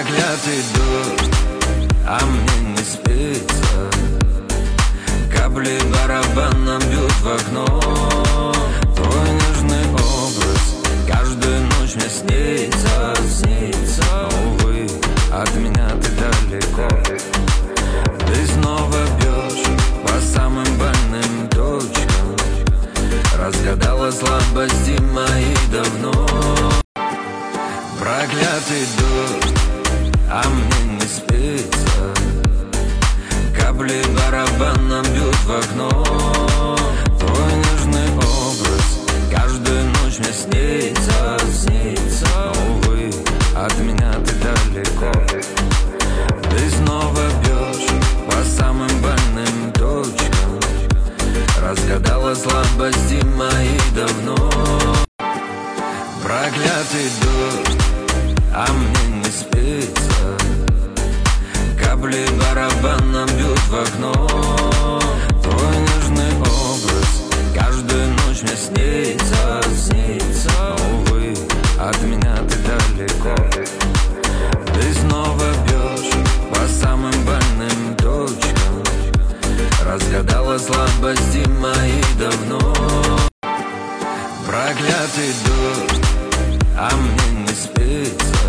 Проклятый дождь, а мне не спится. Капли барабаном бьют в окно. Твой нежный образ каждую ночь мне снится. Увы, от меня ты далеко. Ты снова бьешь по самым больным точкам. Разгадала слабости мои давно. Проклятый дождь, а мне не спится. Капли барабаном бьют в окно. Твой нежный образ каждую ночь мне снится. Увы, от меня ты далеко. Ты снова бьешь по самым больным точкам. Разгадала слабости мои давно. Проклятый дождь, а мне не спится. Капли барабаном бьют в окно. Твой нежный образ каждую ночь мне снится. Увы, от меня ты далеко. Ты снова бьешь по самым больным точкам. Разгадала слабости мои давно. Проклятый дождь, а мне не спится.